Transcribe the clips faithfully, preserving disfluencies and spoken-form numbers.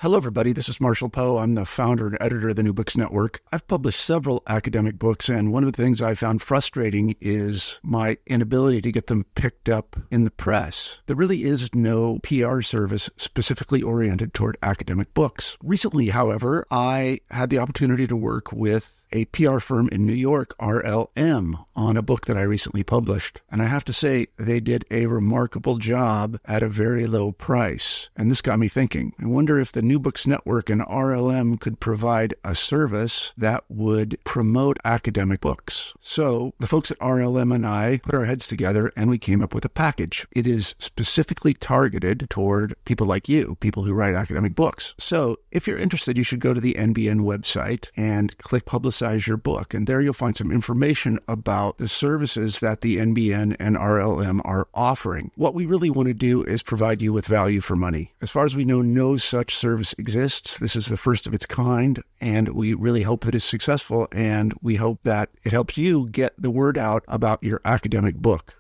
Hello, everybody. This is Marshall Poe. I'm the founder and editor of the New Books Network. I've published several academic books, and one of the things I found frustrating is my inability to get them picked up in the press. There really is no P R service specifically oriented toward academic books. Recently, however, I had the opportunity to work with a P R firm in New York, R L M, on a book that I recently published. And I have to say, they did a remarkable job at a very low price. And this got me thinking. I wonder if the New Books Network and R L M could provide a service that would promote academic books. So the folks at R L M and I put our heads together and we came up with a package. It is specifically targeted toward people like you, people who write academic books. So if you're interested, you should go to the N B N website and click Publicize your book. And there you'll find some information about the services that the N B N and R L M are offering. What we really want to do is provide you with value for money. As far as we know, no such service exists. This is the first of its kind, and we really hope that it's successful, and we hope that it helps you get the word out about your academic book.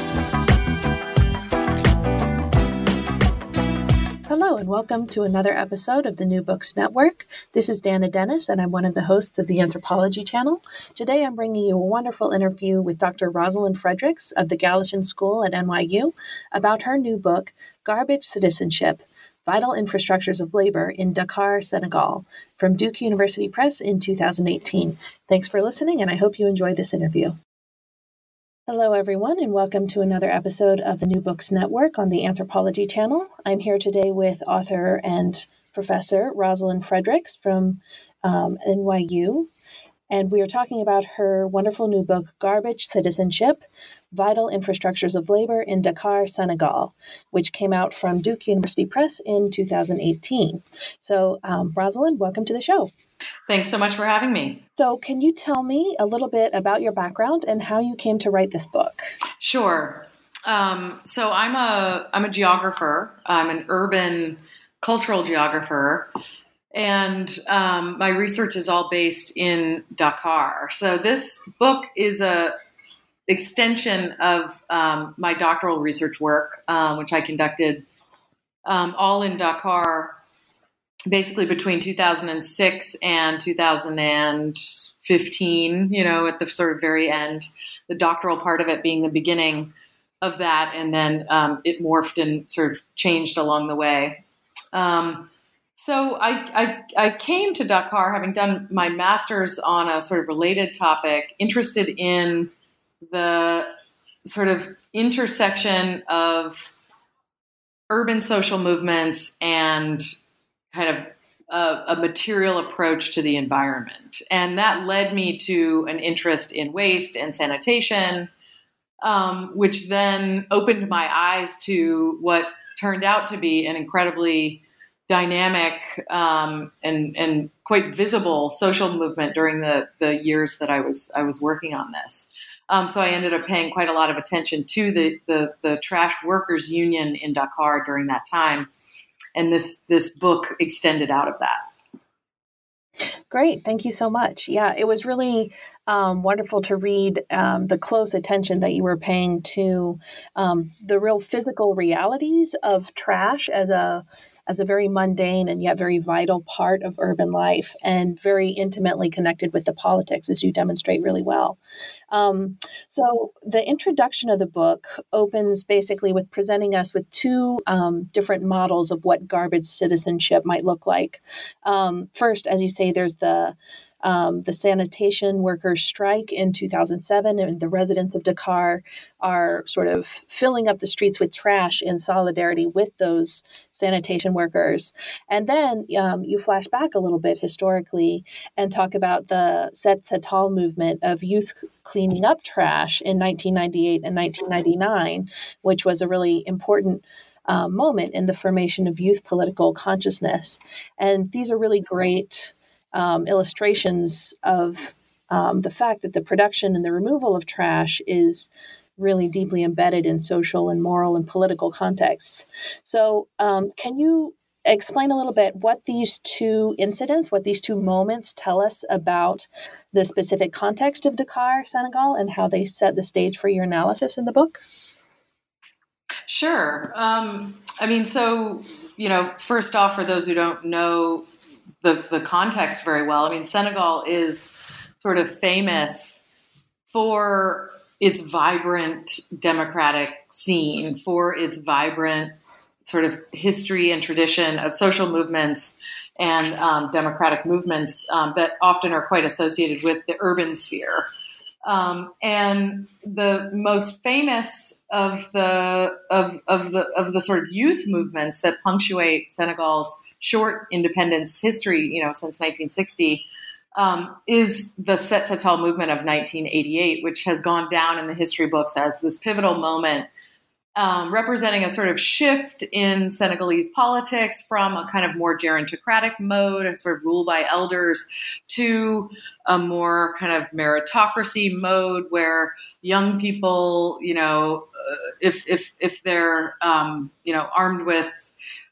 Hello and welcome to another episode of the New Books Network. This is Dana Dennis and I'm one of the hosts of the Anthropology Channel. Today I'm bringing you a wonderful interview with Doctor Rosalind Fredericks of the Gallatin School at N Y U about her new book, Garbage Citizenship, Vital Infrastructures of Labor in Dakar, Senegal, from Duke University Press in two thousand eighteen. Thanks for listening and I hope you enjoy this interview. Hello, everyone, and welcome to another episode of the New Books Network on the Anthropology Channel. I'm here today with author and professor Rosalind Fredericks from um, N Y U, and we are talking about her wonderful new book, Garbage Citizenship, Vital Infrastructures of Labor in Dakar, Senegal, which came out from Duke University Press in two thousand eighteen. So, um, Rosalind, welcome to the show. Thanks so much for having me. So can you tell me a little bit about your background and how you came to write this book? Sure. Um, so I'm a I'm a geographer. I'm an urban cultural geographer. And um, my research is all based in Dakar. So this book is a extension of um, my doctoral research work, um, which I conducted um, all in Dakar, basically between two thousand six and two thousand fifteen, you know, at the sort of very end, the doctoral part of it being the beginning of that. And then um, it morphed and sort of changed along the way. Um, so I, I, I came to Dakar having done my master's on a sort of related topic, interested in the sort of intersection of urban social movements and kind of a, a material approach to the environment. And that led me to an interest in waste and sanitation, um, which then opened my eyes to what turned out to be an incredibly dynamic um, and, and quite visible social movement during the, the years that I was I was working on this. Um, so I ended up paying quite a lot of attention to the, the, the trash workers union in Dakar during that time. And this, this book extended out of that. Great. Thank you so much. Yeah, it was really um, wonderful to read um, the close attention that you were paying to um, the real physical realities of trash as a as a very mundane and yet very vital part of urban life and very intimately connected with the politics, as you demonstrate really well. Um, so the introduction of the book opens basically with presenting us with two um, different models of what garbage citizenship might look like. Um, first, as you say, there's the Um, the sanitation workers strike in two thousand seven, and the residents of Dakar are sort of filling up the streets with trash in solidarity with those sanitation workers. And then um, you flash back a little bit historically and talk about the Set Setal movement of youth cleaning up trash in nineteen ninety-eight and nineteen ninety-nine, which was a really important uh, moment in the formation of youth political consciousness. And these are really great Um, illustrations of um, the fact that the production and the removal of trash is really deeply embedded in social and moral and political contexts. So um, can you explain a little bit what these two incidents, what these two moments tell us about the specific context of Dakar, Senegal, and how they set the stage for your analysis in the book? Sure. Um, I mean, so, you know, first off, for those who don't know the, the context very well, I mean, Senegal is sort of famous for its vibrant democratic scene, for its vibrant sort of history and tradition of social movements and um, democratic movements um, that often are quite associated with the urban sphere. Um, and the most famous of the of, of the of the sort of youth movements that punctuate Senegal's short independence history, you know, since nineteen sixty, um, is the Set Setal movement of nineteen eighty-eight, which has gone down in the history books as this pivotal moment, um, representing a sort of shift in Senegalese politics from a kind of more gerontocratic mode and sort of rule by elders to a more kind of meritocracy mode where young people, you know, uh, if if if they're um, you know armed with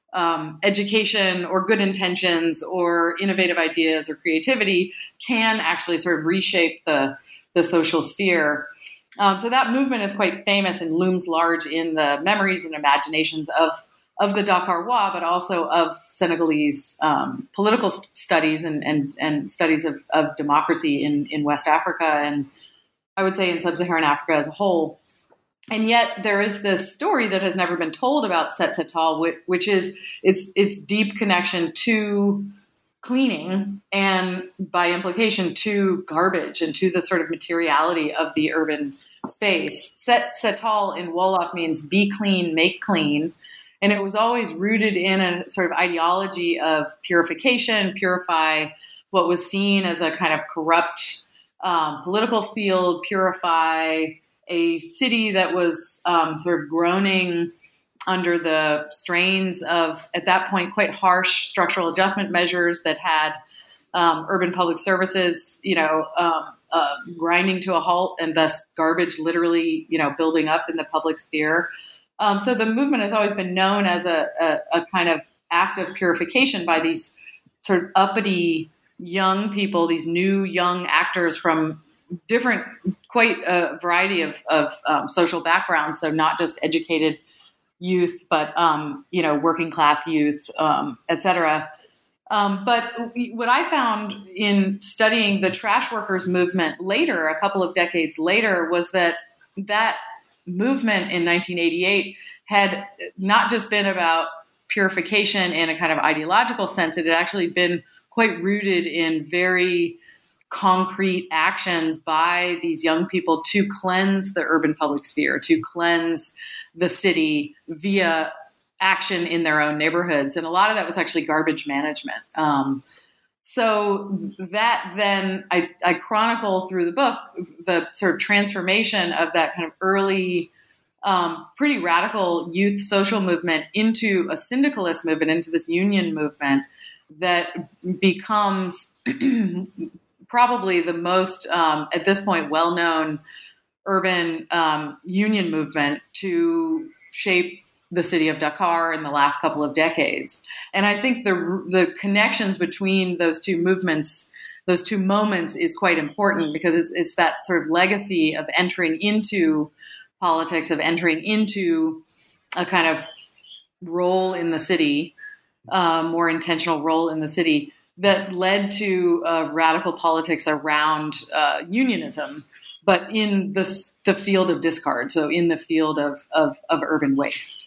um, education or good intentions or innovative ideas or creativity, can actually sort of reshape the the social sphere. Um, so that movement is quite famous and looms large in the memories and imaginations of of the Dakarois, but also of Senegalese um, political st- studies and, and, and studies of, of democracy in, in West Africa and I would say in sub-Saharan Africa as a whole. And yet there is this story that has never been told about Set Setal, which, which is its its deep connection to cleaning and by implication to garbage and to the sort of materiality of the urban space. Set Setal in Wolof means be clean, make clean. And it was always rooted in a sort of ideology of purification, purify what was seen as a kind of corrupt um, political field, purify a city that was um, sort of groaning under the strains of, at that point, quite harsh structural adjustment measures that had um, urban public services, you know, um, uh, grinding to a halt and thus garbage literally, you know, building up in the public sphere. Um, so the movement has always been known as a, a, a kind of act of purification by these sort of uppity young people, these new young actors from different, quite a variety of, of um, social backgrounds. So not just educated youth, but, um, you know, working class youth, um, et cetera. Um, but what I found in studying the trash workers movement later, a couple of decades later, was that that movement in nineteen eighty-eight had not just been about purification in a kind of ideological sense. It had actually been quite rooted in very concrete actions by these young people to cleanse the urban public sphere, to cleanse the city via action in their own neighborhoods. And a lot of that was actually garbage management. Um, so that then I, I chronicle through the book the sort of transformation of that kind of early, um, pretty radical youth social movement into a syndicalist movement, into this union movement that becomes probably the most, um, at this point, well-known urban um, union movement to shape the city of Dakar in the last couple of decades. And I think the the connections between those two movements, those two moments is quite important because it's, it's that sort of legacy of entering into politics, of entering into a kind of role in the city, uh, more intentional role in the city that led to uh, radical politics around uh, unionism, but in the, the field of discard, so in the field of, of, of urban waste.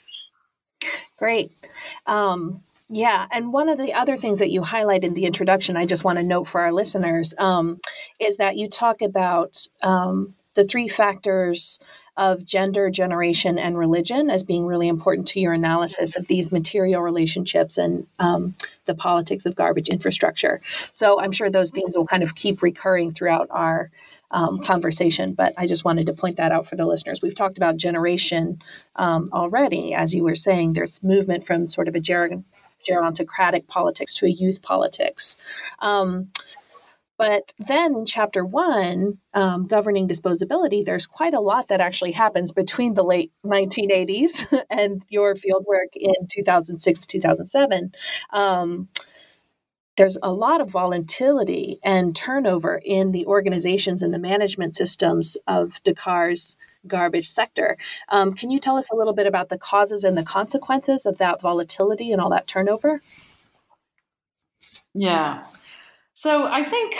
Great. Um, yeah. And one of the other things that you highlight in the introduction, I just want to note for our listeners, um, is that you talk about um, the three factors of gender, generation, and religion as being really important to your analysis of these material relationships and um, the politics of garbage infrastructure. So I'm sure those themes will kind of keep recurring throughout our Um, conversation, but I just wanted to point that out for the listeners. We've talked about generation um, already. As you were saying, there's movement from sort of a ger- gerontocratic politics to a youth politics. Um, but then in chapter one, um, governing disposability, there's quite a lot that actually happens between the late nineteen eighties and your fieldwork in two thousand six, two thousand seven. Um, There's a lot of volatility and turnover in the organizations and the management systems of Dakar's garbage sector. Um, can you tell us a little bit about the causes and the consequences of that volatility and all that turnover? Yeah. So I think,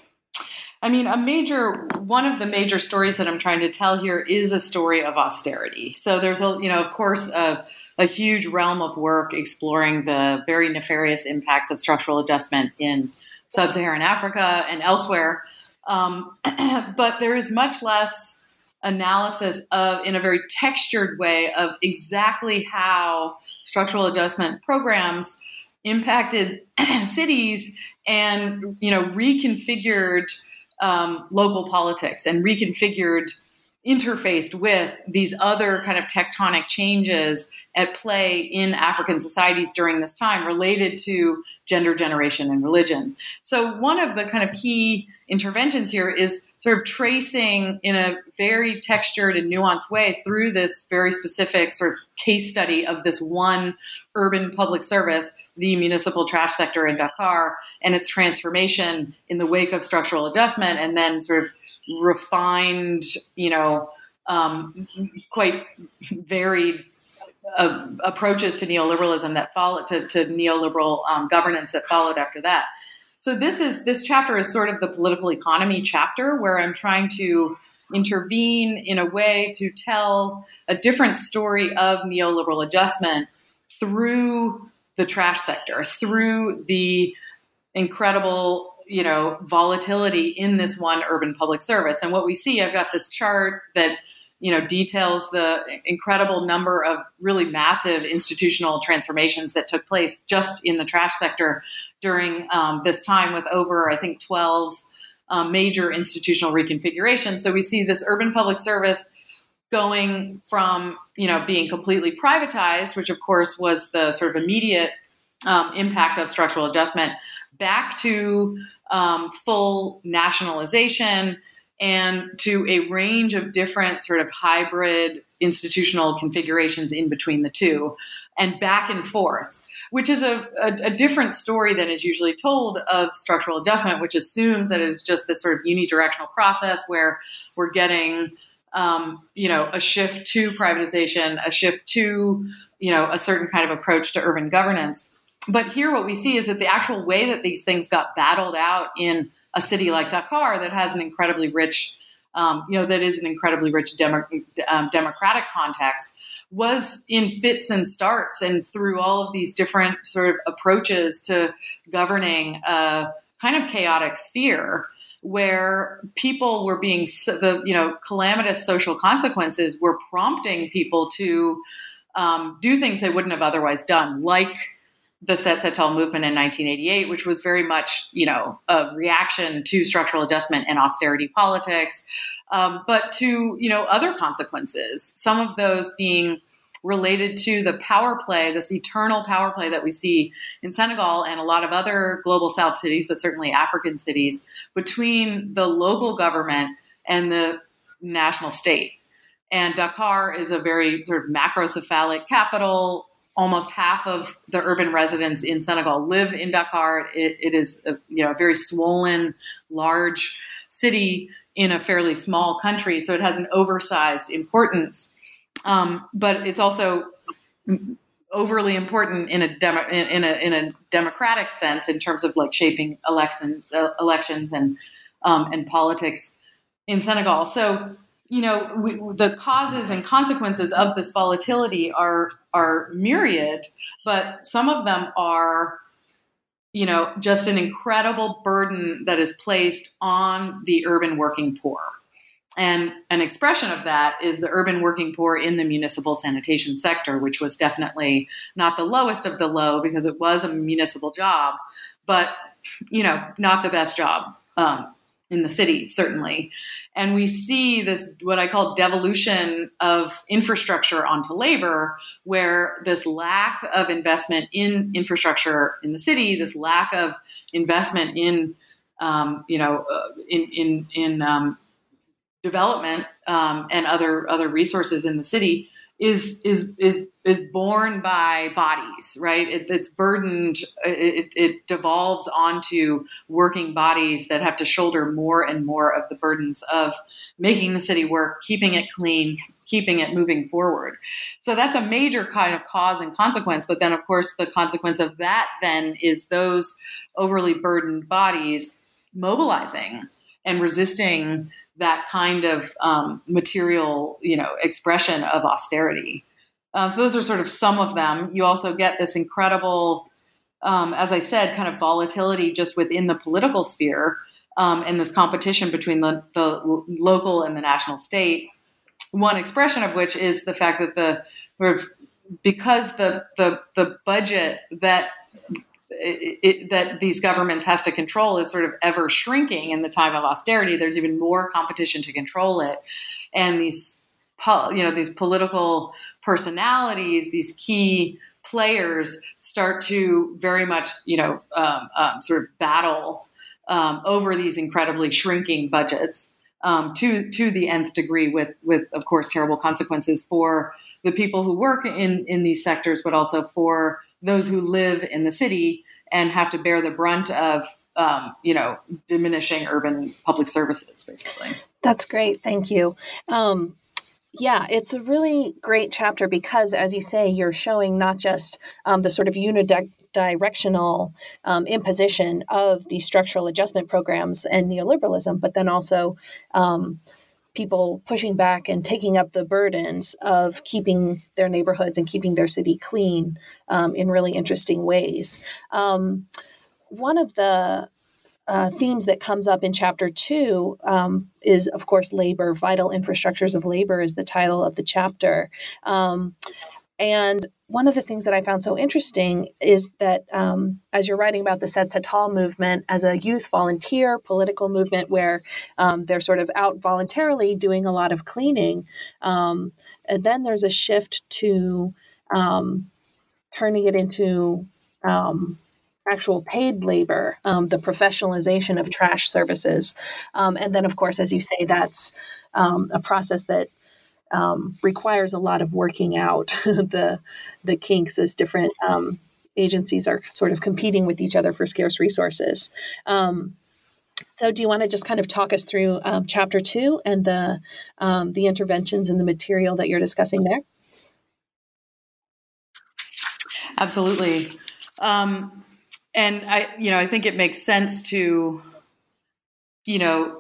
I mean, a major, one of the major stories that I'm trying to tell here is a story of austerity. So there's a, you know, of course, a, a huge realm of work exploring the very nefarious impacts of structural adjustment in sub-Saharan Africa and elsewhere. Um, but there is much less analysis of, in a very textured way, of exactly how structural adjustment programs impacted cities and, you know, reconfigured um, local politics and reconfigured, interfaced with these other kind of tectonic changes at play in African societies during this time related to gender, generation, and religion. So one of the kind of key interventions here is sort of tracing in a very textured and nuanced way through this very specific sort of case study of this one urban public service, the municipal trash sector in Dakar, and its transformation in the wake of structural adjustment, and then sort of refined, you know, um, quite varied uh, approaches to neoliberalism that followed, to, to neoliberal um, governance that followed after that. So this is this chapter is sort of the political economy chapter, where I'm trying to intervene in a way to tell a different story of neoliberal adjustment through the trash sector, through the incredible, you know, volatility in this one urban public service. And what we see, I've got this chart that, you know, details the incredible number of really massive institutional transformations that took place just in the trash sector during um, this time, with over, I think, twelve um, major institutional reconfigurations. So we see this urban public service going from, you know, being completely privatized, which of course was the sort of immediate um, impact of structural adjustment, back to um, full nationalization, and to a range of different sort of hybrid institutional configurations in between the two, and back and forth, which is a, a, a different story than is usually told of structural adjustment, which assumes that it is just this sort of unidirectional process where we're getting, um, you know, a shift to privatization, a shift to, you know, a certain kind of approach to urban governance. But here what we see is that the actual way that these things got battled out in a city like Dakar, that has an incredibly rich, um, you know, that is an incredibly rich demo, um, democratic context, was in fits and starts, and through all of these different sort of approaches to governing a kind of chaotic sphere, where people were being, the, you know, calamitous social consequences were prompting people to um, do things they wouldn't have otherwise done, like the Tsetsetal movement in nineteen eighty-eight, which was very much, you know, a reaction to structural adjustment and austerity politics, um, but to, you know, other consequences, some of those being related to the power play, this eternal power play that we see in Senegal and a lot of other global South cities, but certainly African cities, between the local government and the national state. And Dakar is a very sort of macrocephalic capital. Almost half of the urban residents in Senegal live in Dakar. It, it is a, you know, a very swollen, large city in a fairly small country, so it has an oversized importance. Um, but it's also overly important in a, demo, in, in a in a democratic sense in terms of like shaping election, uh, elections and um, and politics in Senegal. So, you know, we, the causes and consequences of this volatility are are myriad, but some of them are, you know, just an incredible burden that is placed on the urban working poor. And an expression of that is the urban working poor in the municipal sanitation sector, which was definitely not the lowest of the low because it was a municipal job, but, you know, not the best job um, in the city, certainly. And we see this, what I call devolution of infrastructure onto labor, where this lack of investment in infrastructure in the city, this lack of investment in, um, you know, uh, in in in um, development um, and other other resources in the city is is is is borne by bodies, right? It, it's burdened. It, it devolves onto working bodies that have to shoulder more and more of the burdens of making the city work, keeping it clean, keeping it moving forward. So that's a major kind of cause and consequence. But then, of course, the consequence of that then is those overly burdened bodies mobilizing and resisting that kind of um, material, you know, expression of austerity. Um, so those are sort of some of them. You also get this incredible, um, as I said, kind of volatility just within the political sphere, um, and this competition between the, the local and the national state. One expression of which is the fact that the sort of, because the the the budget that It, it, that these governments has to control is sort of ever shrinking in the time of austerity. There's even more competition to control it, and these, you know, these political personalities, these key players, start to very much, you know, um, um, sort of battle um, over these incredibly shrinking budgets um, to to the nth degree, with with of course terrible consequences for the people who work in in these sectors, but also for those who live in the city and have to bear the brunt of, um, you know, diminishing urban public services, basically. That's great. Thank you. Um, yeah, it's a really great chapter because, as you say, you're showing not just um, the sort of unidirectional um, imposition of these structural adjustment programs and neoliberalism, but then also um, people pushing back and taking up the burdens of keeping their neighborhoods and keeping their city clean um, in really interesting ways. Um, one of the uh, themes that comes up in chapter two um, is, of course, labor. Vital Infrastructures of Labor is the title of the chapter. Um, and one of the things that I found so interesting is that um, as you're writing about the Tsetsetal movement as a youth volunteer political movement where um, they're sort of out voluntarily doing a lot of cleaning, um, and then there's a shift to um, turning it into um, actual paid labor, um, the professionalization of trash services. Um, and then, of course, as you say, that's um, a process that Um, requires a lot of working out the the kinks as different um, agencies are sort of competing with each other for scarce resources. Um, so, do you want to just kind of talk us through um, chapter two and the um, the interventions and the material that you're discussing there? Absolutely, um, and I, you know, I think it makes sense to, you know.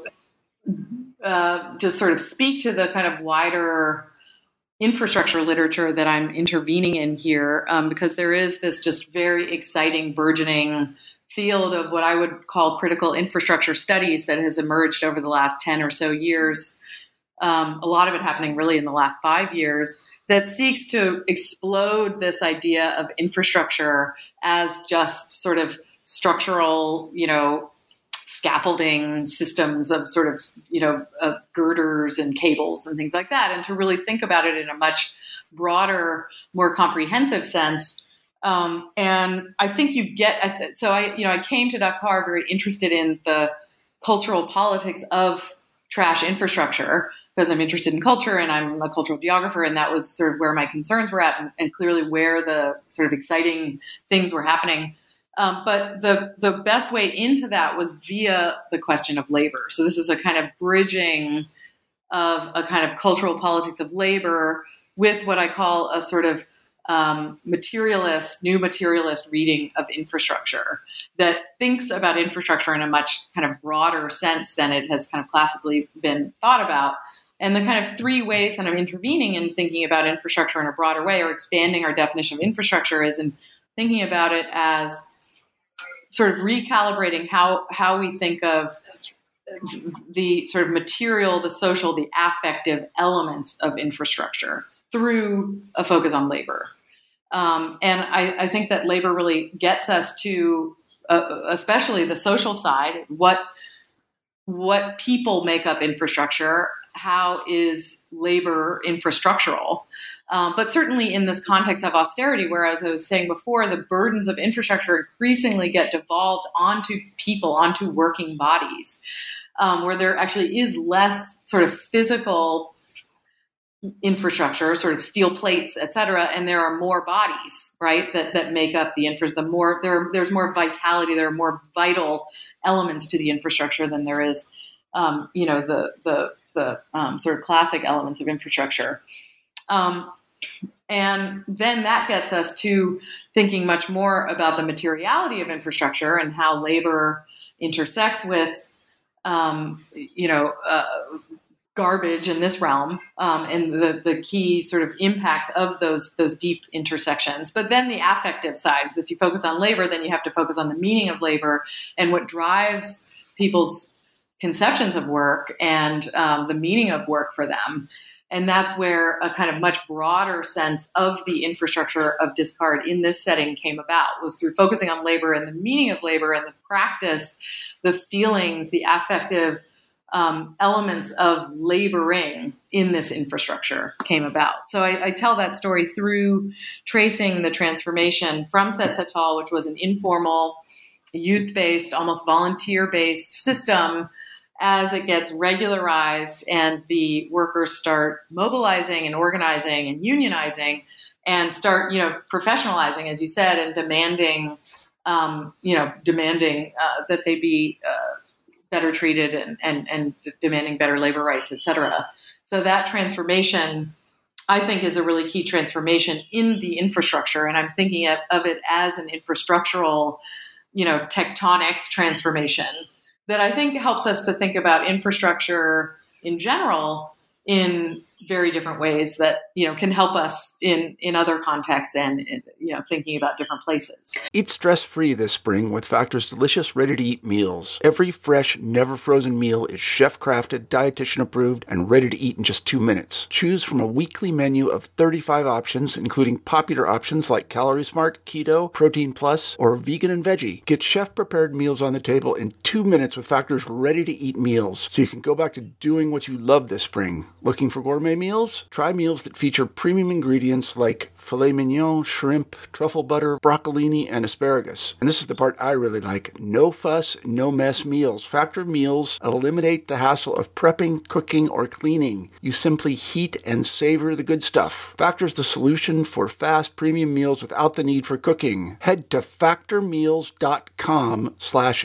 Uh, to sort of speak to the kind of wider infrastructure literature that I'm intervening in here, um, because there is this just very exciting, burgeoning field of what I would call critical infrastructure studies that has emerged over the last ten or so years, um, a lot of it happening really in the last five years, that seeks to explode this idea of infrastructure as just sort of structural, you know, scaffolding systems of sort of, you know, of girders and cables and things like that, and to really think about it in a much broader, more comprehensive sense. Um, and I think you get, I th- so I, you know, I came to Dakar very interested in the cultural politics of trash infrastructure because I'm interested in culture and I'm a cultural geographer, and that was sort of where my concerns were at, and, and clearly where the sort of exciting things were happening. Um, but the the best way into that was via the question of labor. So this is a kind of bridging of a kind of cultural politics of labor with what I call a sort of um, materialist, new materialist reading of infrastructure that thinks about infrastructure in a much kind of broader sense than it has kind of classically been thought about. And the kind of three ways that I'm intervening in thinking about infrastructure in a broader way, or expanding our definition of infrastructure, is in thinking about it as sort of recalibrating how, how we think of the sort of material, the social, the affective elements of infrastructure through a focus on labor. Um, and I, I think that labor really gets us to, uh, especially the social side, what what people make up infrastructure, how is labor infrastructural? Um, but certainly in this context of austerity, where, as I was saying before, the burdens of infrastructure increasingly get devolved onto people, onto working bodies, um, where there actually is less sort of physical infrastructure, sort of steel plates, et cetera, and there are more bodies, right, that that make up the infrastructure. The more there, there's more vitality, there are more vital elements to the infrastructure than there is, um, you know, the the the um, sort of classic elements of infrastructure. Um, and then that gets us to thinking much more about the materiality of infrastructure and how labor intersects with, um, you know, uh, garbage in this realm, um, and the, the key sort of impacts of those those deep intersections. But then the affective side, because if you focus on labor, then you have to focus on the meaning of labor and what drives people's conceptions of work and um, the meaning of work for them. And that's where a kind of much broader sense of the infrastructure of discard in this setting came about, was through focusing on labor and the meaning of labor and the practice, the feelings, the affective um, elements of laboring in this infrastructure came about. So I, I tell that story through tracing the transformation from Set Setal, which was an informal, youth-based, almost volunteer-based system, as it gets regularized and the workers start mobilizing and organizing and unionizing and start, you know, professionalizing, as you said, and demanding, um, you know, demanding uh, that they be uh, better treated and, and, and demanding better labor rights, et cetera. So that transformation, I think, is a really key transformation in the infrastructure. And I'm thinking of, of it as an infrastructural, you know, tectonic transformation that I think helps us to think about infrastructure in general in very different ways that, you know, can help us in, in other contexts and, in, you know, thinking about different places. Eat stress-free this spring with Factor's delicious ready-to-eat meals. Every fresh, never-frozen meal is chef-crafted, dietitian-approved, and ready to eat in just two minutes. Choose from a weekly menu of thirty-five options, including popular options like Calorie Smart, Keto, Protein Plus, or Vegan and Veggie. Get chef-prepared meals on the table in two minutes with Factor's ready-to-eat meals, so you can go back to doing what you love this spring. Looking for gourmet meals? Try meals that feature premium ingredients like filet mignon, shrimp, truffle butter, broccolini, and asparagus. And this is the part I really like. No fuss, no mess meals. Factor meals eliminate the hassle of prepping, cooking, or cleaning. You simply heat and savor the good stuff. Factor's the solution for fast premium meals without the need for cooking. Head to factormeals.com slash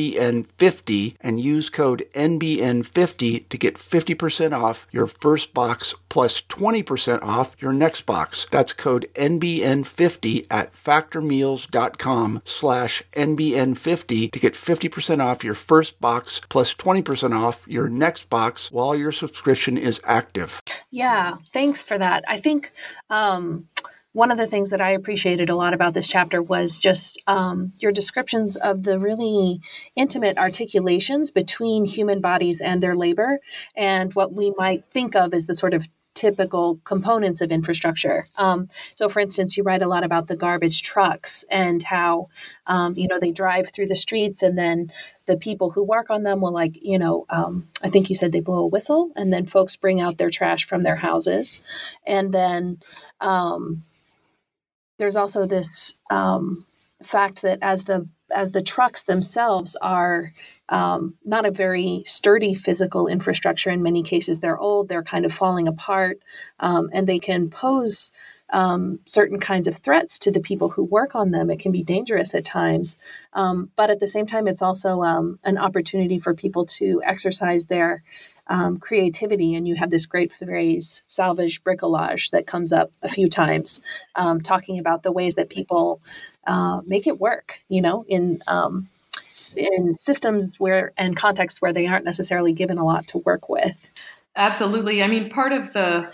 NBN50 and use code N B N fifty to get fifty percent off your first box plus twenty percent off your next box. That's code N B N fifty at factormeals.com slash NBN50 to get fifty percent off your first box plus twenty percent off your next box while your subscription is active. Yeah, thanks for that. I think um, one of the things that I appreciated a lot about this chapter was just um, your descriptions of the really intimate articulations between human bodies and their labor and what we might think of as the sort of typical components of infrastructure. Um, so, for instance, you write a lot about the garbage trucks and how, um, you know, they drive through the streets and then the people who work on them will, like, you know, um, I think you said they blow a whistle and then folks bring out their trash from their houses. And then um, there's also this um, fact that as the as the trucks themselves are um, not a very sturdy physical infrastructure. In many cases, they're old, they're kind of falling apart, um, and they can pose um, certain kinds of threats to the people who work on them. It can be dangerous at times. Um, but at the same time, it's also um, an opportunity for people to exercise their um, creativity. And you have this great phrase, salvage bricolage, that comes up a few times, um, talking about the ways that people Uh, make it work, you know, in um, in systems where and contexts where they aren't necessarily given a lot to work with. Absolutely. I mean, part of the,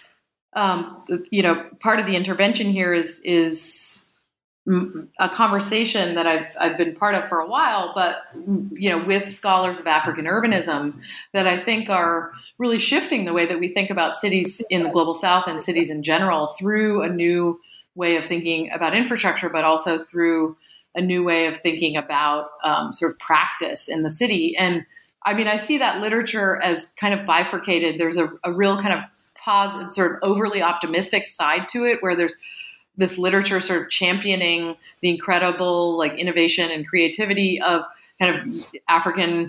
um, you know, part of the intervention here is is a conversation that I've I've been part of for a while, but you know, with scholars of African urbanism that I think are really shifting the way that we think about cities in the global South and cities in general through a new way of thinking about infrastructure, but also through a new way of thinking about um, sort of practice in the city. And I mean, I see that literature as kind of bifurcated. There's a, a real kind of positive, sort of overly optimistic side to it, where there's this literature sort of championing the incredible like innovation and creativity of kind of African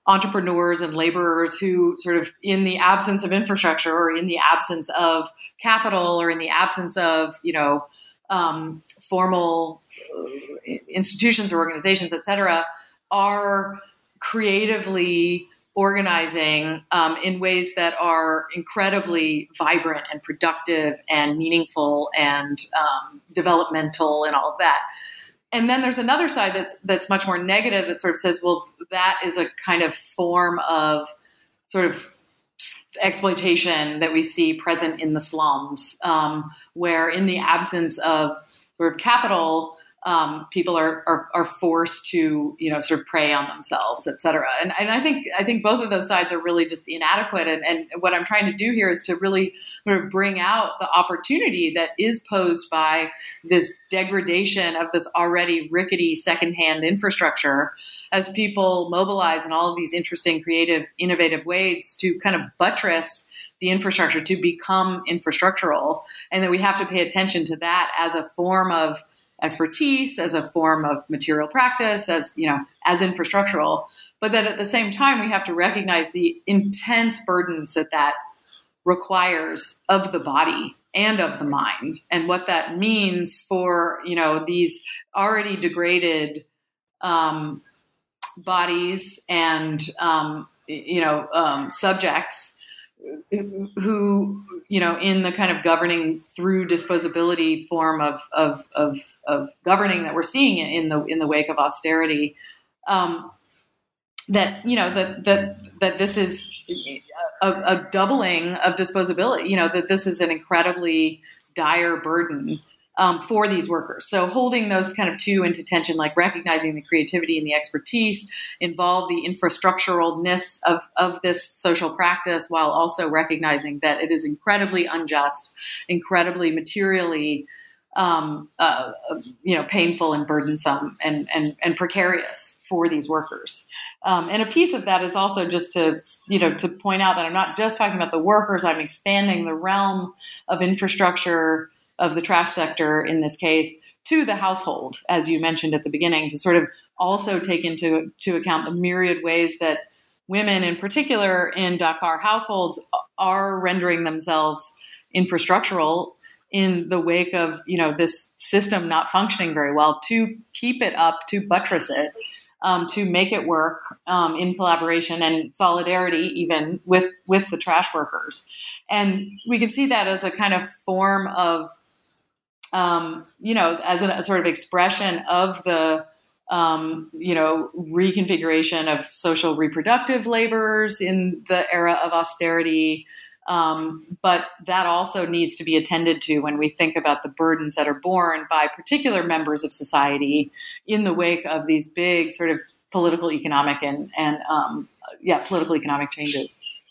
entrepreneurs and laborers who sort of, in the absence of infrastructure or in the absence of capital or in the absence of, you know, um, formal institutions or organizations, et cetera, are creatively organizing um, in ways that are incredibly vibrant and productive and meaningful and um, developmental and all of that. And then there's another side that's that's much more negative that sort of says, well, that is a kind of form of sort of exploitation that we see present in the slums, um, where in the absence of sort of capital, um, people are, are are forced to, you know, sort of prey on themselves, et cetera. And, and I think I think both of those sides are really just inadequate. And, and what I'm trying to do here is to really sort of bring out the opportunity that is posed by this degradation of this already rickety secondhand infrastructure as people mobilize in all of these interesting, creative, innovative ways to kind of buttress the infrastructure to become infrastructural. And that we have to pay attention to that as a form of expertise, as a form of material practice, as, you know, as infrastructural. But that at the same time, we have to recognize the intense burdens that that requires of the body and of the mind, and what that means for, you know, these already degraded um, bodies and, um, you know, um, subjects who, you know, in the kind of governing through disposability form of, of, of, of governing that we're seeing in the, in the wake of austerity, um, that, you know, that, that, that this is a, a doubling of disposability, you know, that this is an incredibly dire burden um, for these workers. So holding those kind of two into tension, like recognizing the creativity and the expertise, involve the infrastructuralness of, of this social practice, while also recognizing that it is incredibly unjust, incredibly materially, um, uh, you know, painful and burdensome and, and, and precarious for these workers. Um, and a piece of that is also just to, you know, to point out that I'm not just talking about the workers, I'm expanding the realm of infrastructure of the trash sector in this case to the household, as you mentioned at the beginning, to sort of also take into to account the myriad ways that women in particular in Dakar households are rendering themselves infrastructural in the wake of, you know, this system not functioning very well, to keep it up, to buttress it, um, to make it work um, in collaboration and solidarity even with, with the trash workers. And we can see that as a kind of form of, um, you know, as a, a sort of expression of the, um, you know, reconfiguration of social reproductive labors in the era of austerity. Um, but that also needs to be attended to when we think about the burdens that are borne by particular members of society in the wake of these big sort of political, economic, and, and um, yeah, political economic changes.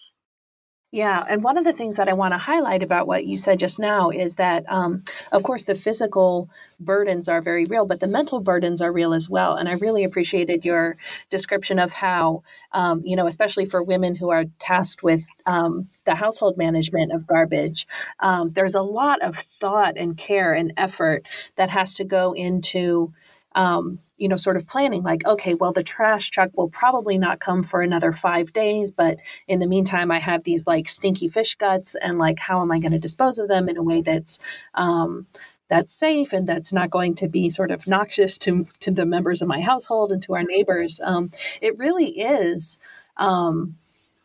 Yeah, and one of the things that I want to highlight about what you said just now is that, um, of course, the physical burdens are very real, but the mental burdens are real as well. And I really appreciated your description of how, um, you know, especially for women who are tasked with um, the household management of garbage, um, there's a lot of thought and care and effort that has to go into Um, you know, sort of planning, like, okay, well, the trash truck will probably not come for another five days, but in the meantime, I have these like stinky fish guts, and like, how am I going to dispose of them in a way that's um, that's safe and that's not going to be sort of noxious to to the members of my household and to our neighbors? Um, it really is um,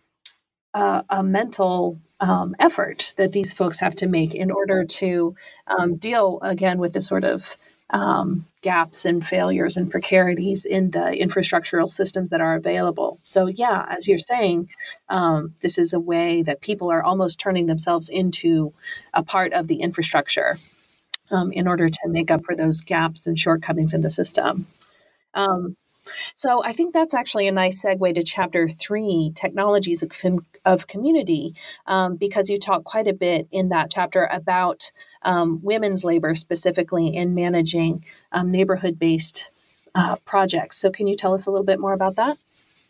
a, a mental um, effort that these folks have to make in order to um, deal again with the sort of Um, gaps and failures and precarities in the infrastructural systems that are available. So yeah, as you're saying, um, this is a way that people are almost turning themselves into a part of the infrastructure um, in order to make up for those gaps and shortcomings in the system. Um, So I think that's actually a nice segue to chapter three, technologies of, com- of community, um, because you talk quite a bit in that chapter about um, women's labor specifically in managing um, neighborhood-based uh, projects. So can you tell us a little bit more about that?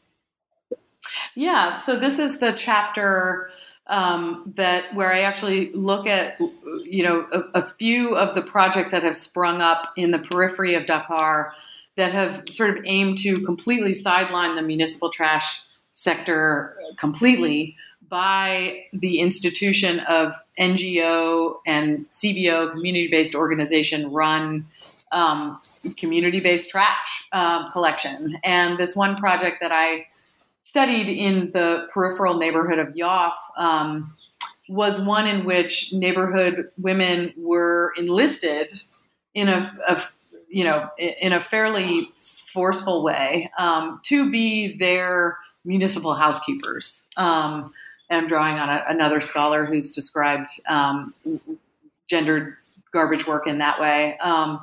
Yeah, so this is the chapter um, that where I actually look at, you know, a, a few of the projects that have sprung up in the periphery of Dakar that have sort of aimed to completely sideline the municipal trash sector completely by the institution of N G O and C B O, community-based organization run um, community-based trash uh, collection. And this one project that I studied in the peripheral neighborhood of Yoff um, was one in which neighborhood women were enlisted in a, a you know, in a fairly forceful way um, to be their municipal housekeepers. Um, and I'm drawing on a, another scholar who's described um, gendered garbage work in that way. Um,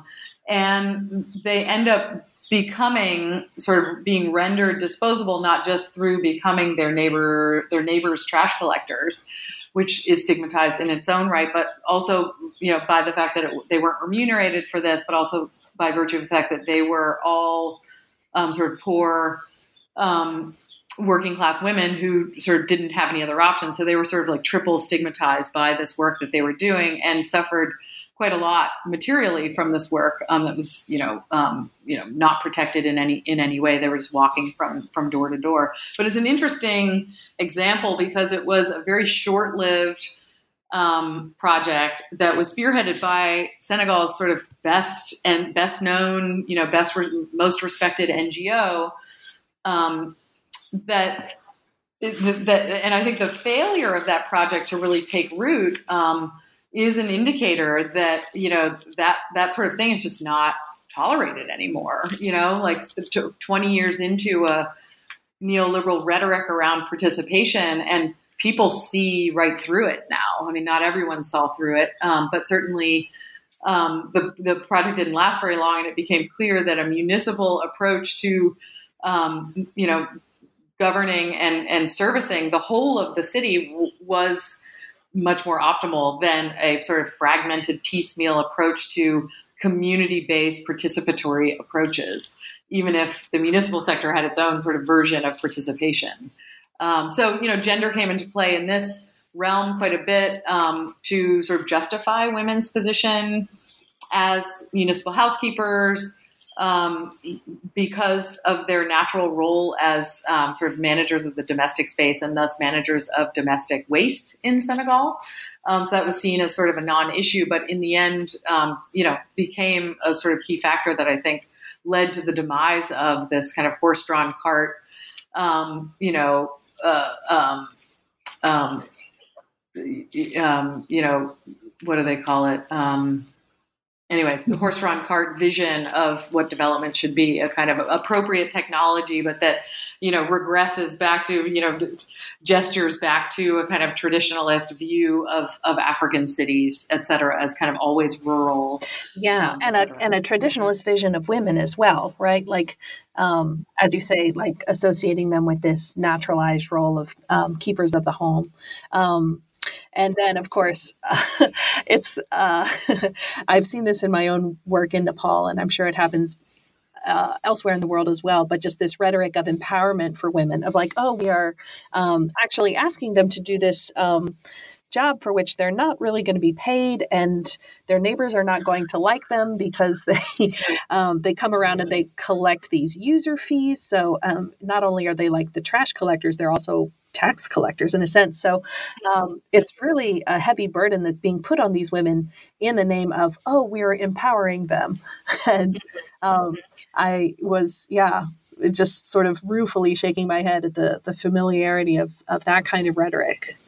and they end up becoming sort of being rendered disposable, not just through becoming their neighbor, their neighbors' trash collectors, which is stigmatized in its own right, but also, you know, by the fact that it, they weren't remunerated for this, but also by virtue of the fact that they were all um, sort of poor, um, working class women who sort of didn't have any other options. So they were sort of like triple stigmatized by this work that they were doing and suffered quite a lot materially from this work um, that was, you know, um, you know, not protected in any in any way. They were just walking from from door to door. But it's an interesting example because it was a very short-lived um, project that was spearheaded by Senegal's sort of best and best known, you know, best re- most respected N G O. Um, that that and I think the failure of that project to really take root um, is an indicator that, you know, that that sort of thing is just not tolerated anymore. You know, like twenty years into a neoliberal rhetoric around participation, and people see right through it now. I mean, not everyone saw through it, um, but certainly um, the the project didn't last very long, and it became clear that a municipal approach to um, you know governing and and servicing the whole of the city w- was much more optimal than a sort of fragmented piecemeal approach to community-based participatory approaches, even if the municipal sector had its own sort of version of participation. Um, so, you know, gender came into play in this realm quite a bit um, to sort of justify women's position as municipal housekeepers um, because of their natural role as um, sort of managers of the domestic space and thus managers of domestic waste in Senegal. Um, so that was seen as sort of a non-issue, but in the end, um, you know, became a sort of key factor that I think led to the demise of this kind of horse-drawn cart, um, you know, uh, um, um, um, you know, what do they call it? Um, anyways, the horse-drawn cart vision of what development should be, a kind of appropriate technology, but that, you know, regresses back to, you know, gestures back to a kind of traditionalist view of, of African cities, et cetera, as kind of always rural. Yeah, um, and a and a traditionalist vision of women as well, right? Like, um, as you say, like associating them with this naturalized role of um, keepers of the home. Um, And then, of course, uh, it's uh, I've seen this in my own work in Nepal, and I'm sure it happens uh, elsewhere in the world as well. But just this rhetoric of empowerment for women, of like, oh, we are um, actually asking them to do this um, job for which they're not really going to be paid, and their neighbors are not going to like them because they um, they come around and they collect these user fees. So um, not only are they like the trash collectors, they're also tax collectors in a sense. So um, it's really a heavy burden that's being put on these women in the name of, oh, we're empowering them. And um, I was, yeah, just sort of ruefully shaking my head at the, the familiarity of, of that kind of rhetoric.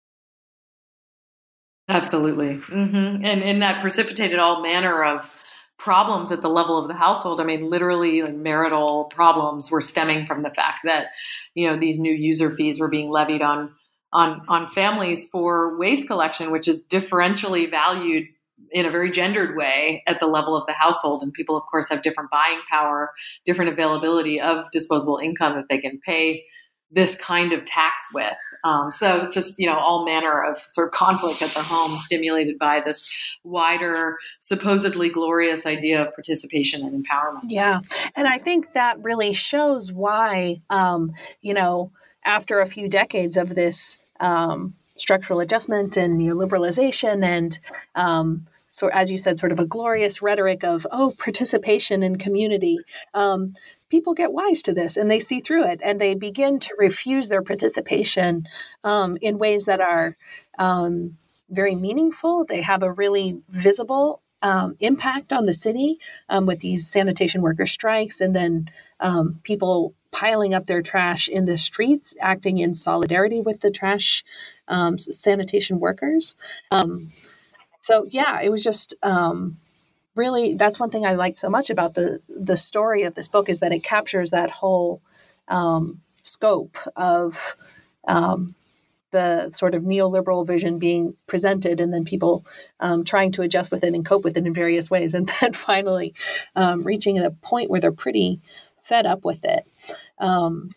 Absolutely. Mm-hmm. And, and that precipitated all manner of problems at the level of the household. I mean, literally like marital problems were stemming from the fact that, you know, these new user fees were being levied on, on, on families for waste collection, which is differentially valued in a very gendered way at the level of the household. And people, of course, have different buying power, different availability of disposable income that they can pay this kind of tax with. Um, so it's just, you know, all manner of sort of conflict at the home stimulated by this wider, supposedly glorious idea of participation and empowerment. Yeah. And I think that really shows why, um, you know, after a few decades of this um, structural adjustment and neoliberalization and um, so, as you said, sort of a glorious rhetoric of, oh, participation in community, um, people get wise to this and they see through it and they begin to refuse their participation um, in ways that are um, very meaningful. They have a really visible um, impact on the city um, with these sanitation worker strikes, and then um, people piling up their trash in the streets, acting in solidarity with the trash um, sanitation workers. Um, so, yeah, it was just... Um, Really, that's one thing I like so much about the the story of this book, is that it captures that whole um, scope of um, the sort of neoliberal vision being presented, and then people um, trying to adjust with it and cope with it in various ways, and then finally um, reaching a point where they're pretty fed up with it. Um,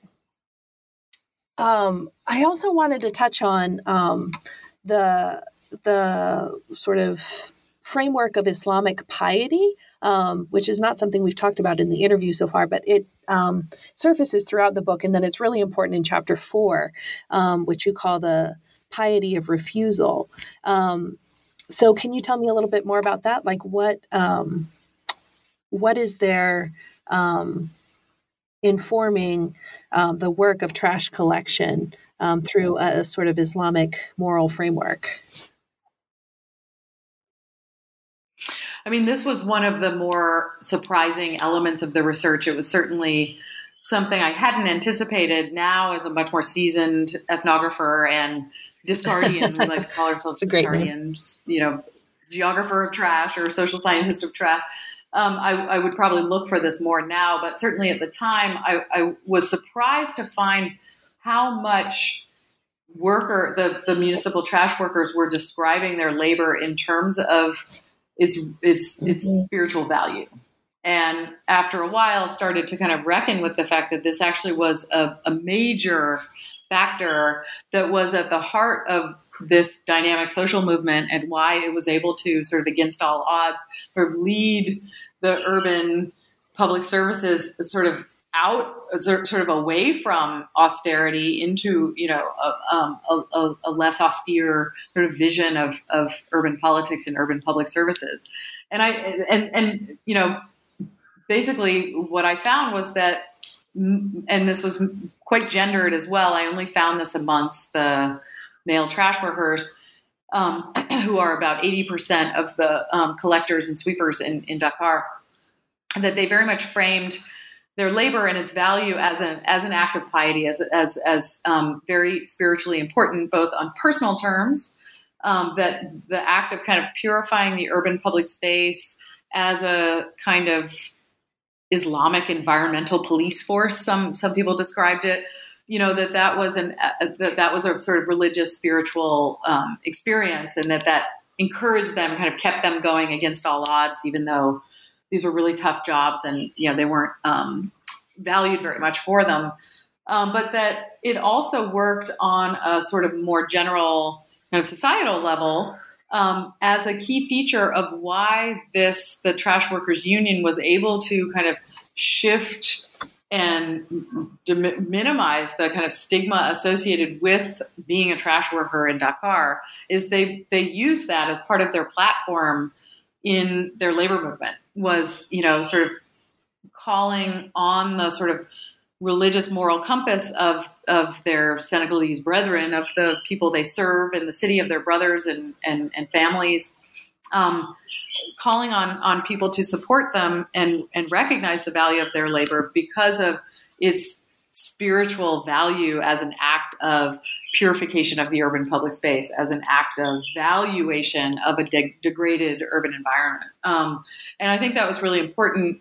um, I also wanted to touch on um, the the sort of framework of Islamic piety, um, which is not something we've talked about in the interview so far, but it um, surfaces throughout the book. And then it's really important in chapter four, um, which you call the piety of refusal. Um, so can you tell me a little bit more about that? Like what, um, what is there um, informing um, the work of trash collection um, through a, a sort of Islamic moral framework? I mean, this was one of the more surprising elements of the research. It was certainly something I hadn't anticipated. Now, as a much more seasoned ethnographer and discardian, we like to call ourselves discardians, you know, geographer of trash or social scientist of trash. Um, I, I would probably look for this more now, but certainly at the time, I, I was surprised to find how much worker the, the municipal trash workers were describing their labor in terms of its its its mm-hmm. spiritual value. And after a while started to kind of reckon with the fact that this actually was a, a major factor that was at the heart of this dynamic social movement, and why it was able to sort of against all odds sort of lead the urban public services sort of out, sort of away from austerity into, you know, a, um, a, a less austere sort of vision of, of urban politics and urban public services. And I, and, and, you know, basically what I found was that, and this was quite gendered as well, I only found this amongst the male trash workers, um, who are about eighty percent of the um, collectors and sweepers in, in Dakar, that they very much framed their labor and its value as an as an act of piety, as as as um, very spiritually important, both on personal terms, um, that the act of kind of purifying the urban public space as a kind of Islamic environmental police force. Some some people described it, you know, that that was an uh, that that was a sort of religious spiritual um, experience, and that that encouraged them, kind of kept them going against all odds, even though these were really tough jobs, and you know they weren't um, valued very much for them. Um, but that it also worked on a sort of more general, you know, societal level um, as a key feature of why this the Trash Workers Union was able to kind of shift and dim- minimize the kind of stigma associated with being a trash worker in Dakar. Is they they use that as part of their platform in their labor movement, was, you know, sort of calling on the sort of religious moral compass of, of their Senegalese brethren, of the people they serve in the city, of their brothers and, and, and families, um, calling on, on people to support them and, and recognize the value of their labor because of its spiritual value as an act of purification of the urban public space, as an act of valuation of a de- degraded urban environment. Um, and I think that was really important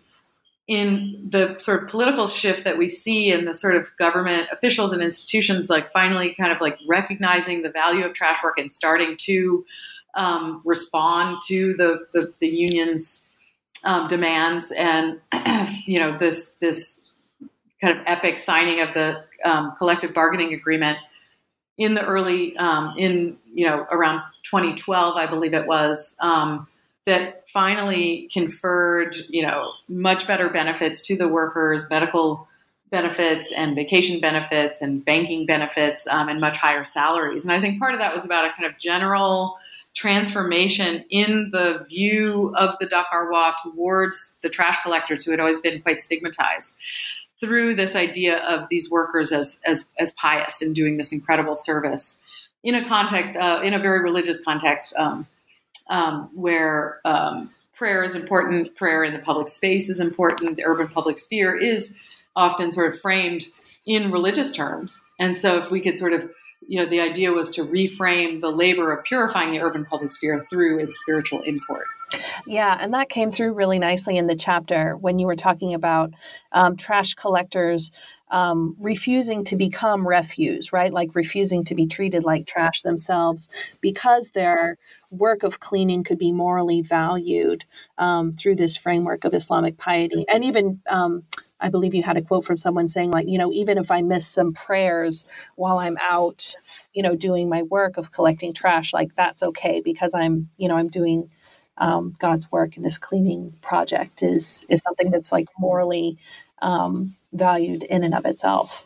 in the sort of political shift that we see in the sort of government officials and institutions, like finally kind of like recognizing the value of trash work and starting to um, respond to the, the, the union's um, demands. And, you know, this, this kind of epic signing of the um, collective bargaining agreement in the early, um, in, you know, around twenty twelve, I believe it was, um, that finally conferred, you know, much better benefits to the workers, medical benefits and vacation benefits and banking benefits, um, and much higher salaries. And I think part of that was about a kind of general transformation in the view of the Dakar Wa towards the trash collectors, who had always been quite stigmatized, through this idea of these workers as as, as pious and doing this incredible service in a context, uh, in a very religious context, um, um, where um, prayer is important, prayer in the public space is important, the urban public sphere is often sort of framed in religious terms. And so if we could sort of, you know, the idea was to reframe the labor of purifying the urban public sphere through its spiritual import. Yeah, and that came through really nicely in the chapter when you were talking about um, trash collectors um, refusing to become refuse, right? Like refusing to be treated like trash themselves because their work of cleaning could be morally valued um, through this framework of Islamic piety. And even, um, I believe you had a quote from someone saying, like, you know, even if I miss some prayers while I'm out, you know, doing my work of collecting trash, like that's okay because I'm, you know, I'm doing um, God's work, and this cleaning project is is something that's like morally um, valued in and of itself.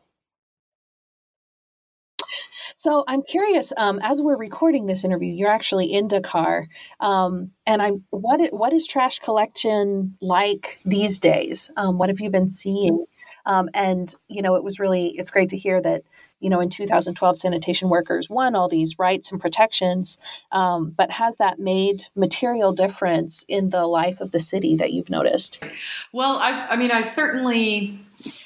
So I'm curious, um, as we're recording this interview, you're actually in Dakar, um, and I'm what it, what is trash collection like these days? Um, what have you been seeing? Um, and you know, it was really it's great to hear that you know in two thousand twelve sanitation workers won all these rights and protections. Um, but has that made material difference in the life of the city that you've noticed? Well, I, I mean, I certainly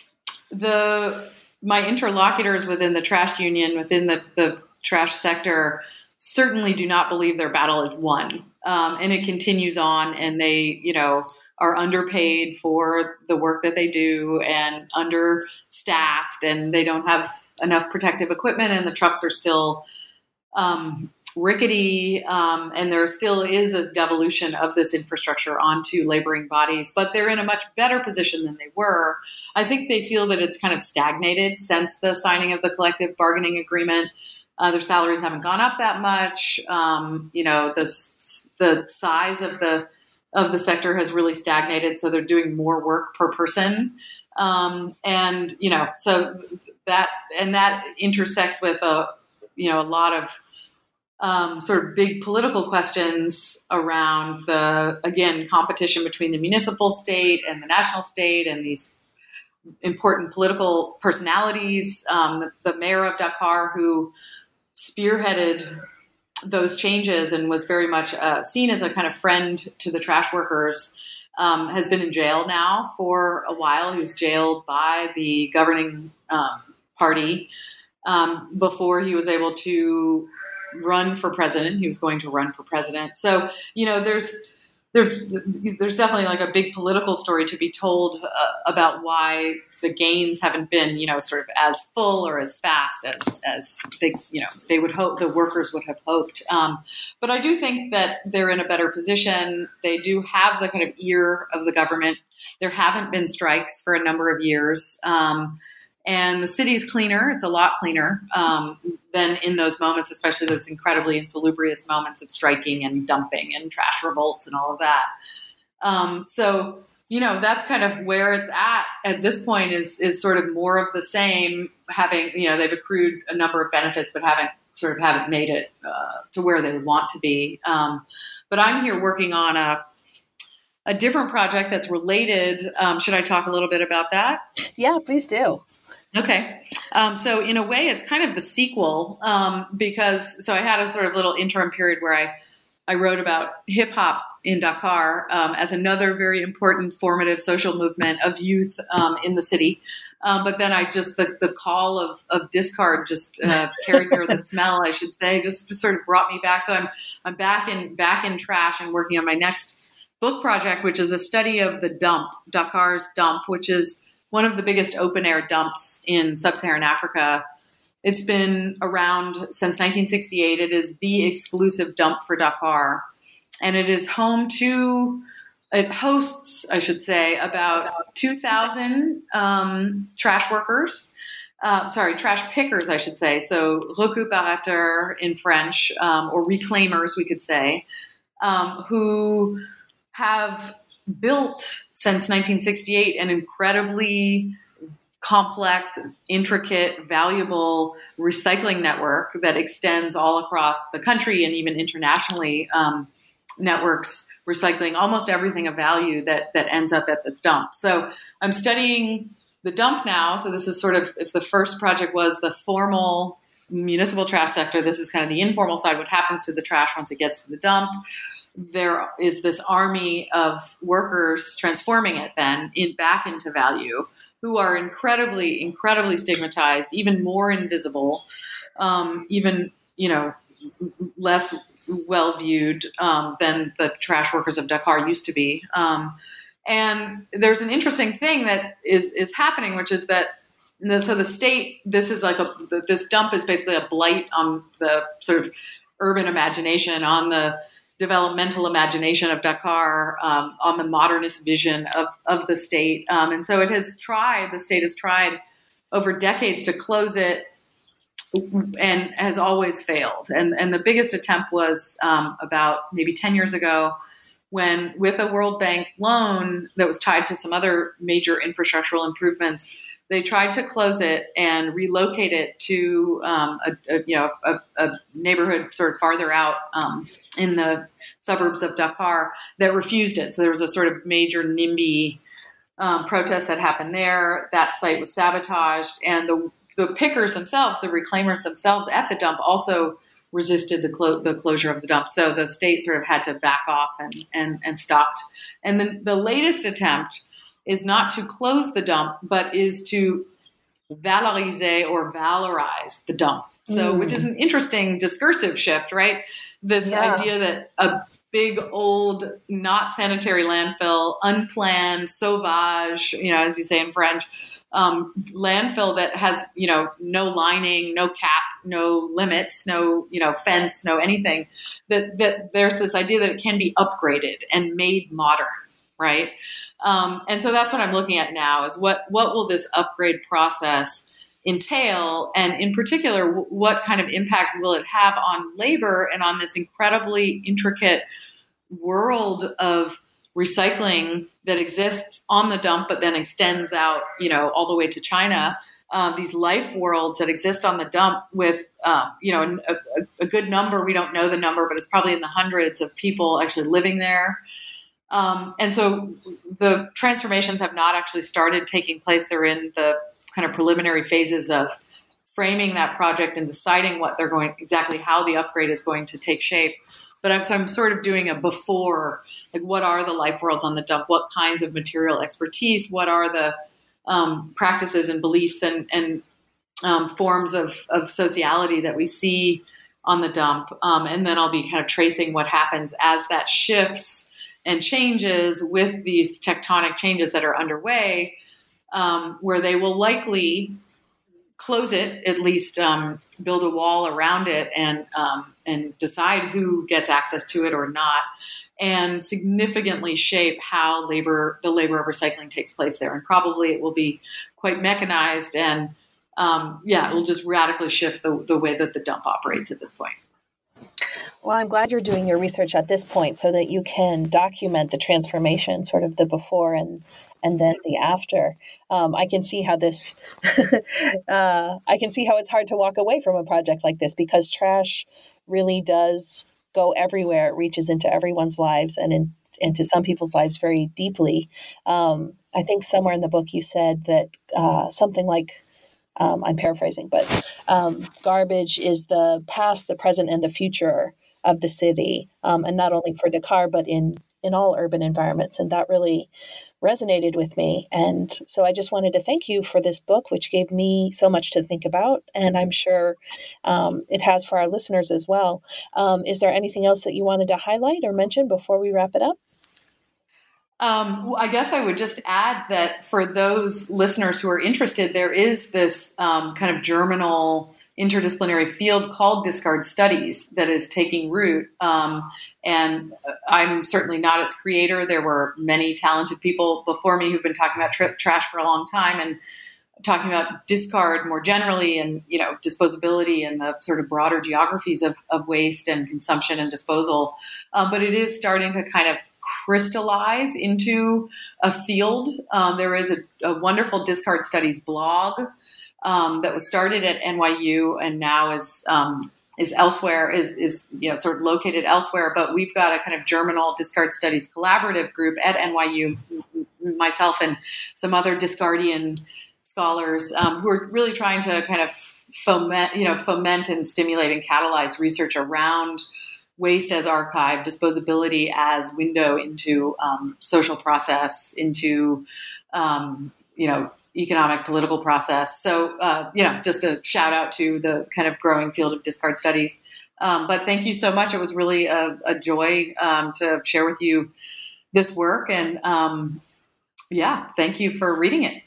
the. My interlocutors within the trash union, within the, the trash sector, certainly do not believe their battle is won. Um, and it continues on, and they, you know, are underpaid for the work that they do and understaffed, and they don't have enough protective equipment, and the trucks are still um, rickety, um, and there still is a devolution of this infrastructure onto laboring bodies, but they're in a much better position than they were. I think they feel that it's kind of stagnated since the signing of the collective bargaining agreement. Uh, their salaries haven't gone up that much. Um, you know, the the size of the of the sector has really stagnated, so they're doing more work per person, um, and you know, so that and that intersects with a you know a lot of Um, sort of big political questions around the, again, competition between the municipal state and the national state and these important political personalities. Um, the, the mayor of Dakar, who spearheaded those changes and was very much uh, seen as a kind of friend to the trash workers, um, has been in jail now for a while. He was jailed by the governing um, party um, before he was able to run for president. He was going to run for president. So, you know, there's there's there's definitely like a big political story to be told uh, about why the gains haven't been, you know, sort of as full or as fast as as they, you know, they would hope, the workers would have hoped. Um, but I do think that they're in a better position. They do have the kind of ear of the government. There haven't been strikes for a number of years. Um, And the city is cleaner. It's a lot cleaner um, than in those moments, especially those incredibly insalubrious moments of striking and dumping and trash revolts and all of that. Um, so, you know, that's kind of where it's at at this point is is sort of more of the same, having, you know, they've accrued a number of benefits, but haven't sort of haven't made it uh, to where they would want to be. Um, but I'm here working on a a different project that's related. Um, should I talk a little bit about that? Yeah, please do. Okay. Um, so in a way, it's kind of the sequel um, because, so I had a sort of little interim period where I, I wrote about hip hop in Dakar um, as another very important formative social movement of youth um, in the city. Um, but then I just, the, the call of, of discard just uh, carried me, or the smell, I should say, just, just sort of brought me back. So I'm, I'm back in, back in trash and working on my next book project, which is a study of the dump, Dakar's dump, which is one of the biggest open-air dumps in sub-Saharan Africa. It's been around since nineteen sixty-eight. It is the exclusive dump for Dakar. And it is home to, it hosts, I should say, about two thousand um, trash workers. Uh, sorry, trash pickers, I should say. So récupérateurs in French, um, or reclaimers, we could say, um, who have built since nineteen sixty-eight an incredibly complex, intricate, valuable recycling network that extends all across the country and even internationally. Um, networks recycling almost everything of value that that ends up at this dump. So I'm studying the dump now. So this is sort of, if the first project was the formal municipal trash sector, this is kind of the informal side, what happens to the trash once it gets to the dump. There is this army of workers transforming it then in back into value, who are incredibly, incredibly stigmatized, even more invisible, um, even, you know, less well viewed um, than the trash workers of Dakar used to be. Um, and there's an interesting thing that is is happening, which is that the, so the state, this is like a this dump is basically a blight on the sort of urban imagination, on the developmental imagination of Dakar, um, on the modernist vision of of the state. Um, and so it has tried, the state has tried over decades to close it, and has always failed. And and the biggest attempt was um, about maybe ten years ago, when with a World Bank loan that was tied to some other major infrastructural improvements, they tried to close it and relocate it to um, a, a you know a, a neighborhood sort of farther out um, in the suburbs of Dakar that refused it. So there was a sort of major NIMBY um, protest that happened there. That site was sabotaged, and the The pickers themselves, the reclaimers themselves at the dump, also resisted the, clo- the closure of the dump. So the state sort of had to back off and and, and stopped. And then the latest attempt is not to close the dump, but is to valorize or valorize the dump. So, mm. which is an interesting discursive shift, right? This yeah. idea that a big old, not sanitary landfill, unplanned, sauvage, you know, as you say in French, Um, landfill that has, you know, no lining, no cap, no limits, no, you know, fence, no anything, that, that there's this idea that it can be upgraded and made modern, right? Um, and so that's what I'm looking at now is what, what will this upgrade process entail? And in particular, w- what kind of impacts will it have on labor and on this incredibly intricate world of recycling that exists on the dump, but then extends out, you know, all the way to China. Um, these life worlds that exist on the dump with, um, you know, a, a, a good number. We don't know the number, but it's probably in the hundreds of people actually living there. Um, and so the transformations have not actually started taking place. They're in the kind of preliminary phases of framing that project and deciding what they're going, exactly how the upgrade is going to take shape. But I'm, so I'm sort of doing a before, like what are the life worlds on the dump? What kinds of material expertise? What are the um, practices and beliefs and, and um, forms of, of sociality that we see on the dump? Um, and then I'll be kind of tracing what happens as that shifts and changes with these tectonic changes that are underway, um, where they will likely close it, at least um, build a wall around it and um, and decide who gets access to it or not, and significantly shape how labor, the labor of recycling takes place there. And probably it will be quite mechanized and um, yeah, it will just radically shift the, the way that the dump operates at this point. Well, I'm glad you're doing your research at this point so that you can document the transformation, sort of the before and and then the after. Um, I can see how this, uh, I can see how it's hard to walk away from a project like this because trash really does go everywhere. It reaches into everyone's lives and in, into some people's lives very deeply. Um, I think somewhere in the book you said that uh, something like, um, I'm paraphrasing, but um, garbage is the past, the present, and the future of the city, um, and not only for Dakar, but in, in all urban environments. And that really resonated with me. And so I just wanted to thank you for this book, which gave me so much to think about. And I'm sure um, it has for our listeners as well. Um, is there anything else that you wanted to highlight or mention before we wrap it up? Um, well, I guess I would just add that for those listeners who are interested, there is this um, kind of germinal interdisciplinary field called discard studies that is taking root. Um, and I'm certainly not its creator. There were many talented people before me who've been talking about tri- trash for a long time and talking about discard more generally and, you know, disposability and the sort of broader geographies of, of waste and consumption and disposal. Um, but it is starting to kind of crystallize into a field. Um, there is a, a wonderful discard studies blog um, that was started at N Y U and now is um, is elsewhere, is is you know sort of located elsewhere. But we've got a kind of germinal discard studies collaborative group at N Y U, myself and some other discardian scholars um, who are really trying to kind of foment, you know, foment and stimulate and catalyze research around waste as archive, disposability as window into um, social process, into, um, you know, economic, political process. So, uh, you know, just a shout out to the kind of growing field of discard studies. Um, but thank you so much. It was really a, a joy um, to share with you this work. And um, yeah, thank you for reading it.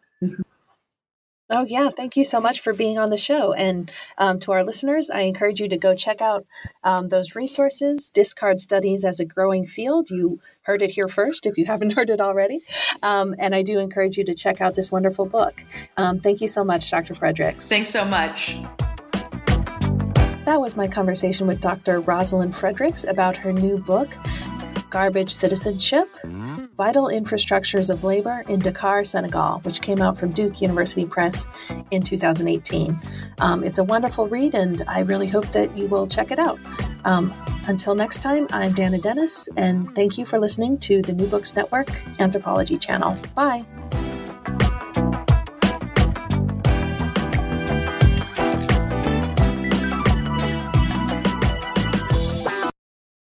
Oh, yeah. Thank you so much for being on the show. And um, to our listeners, I encourage you to go check out um, those resources, Discard Studies as a Growing Field. You heard it here first if you haven't heard it already. Um, and I do encourage you to check out this wonderful book. Um, thank you so much, Doctor Fredericks. Thanks so much. That was my conversation with Doctor Rosalind Fredericks about her new book, Garbage Citizenship, Vital Infrastructures of Labor in Dakar, Senegal, which came out from Duke University Press in two thousand eighteen. Um, it's a wonderful read, and I really hope that you will check it out. Um, until next time, I'm Dana Dennis, and thank you for listening to the New Books Network Anthropology Channel. Bye.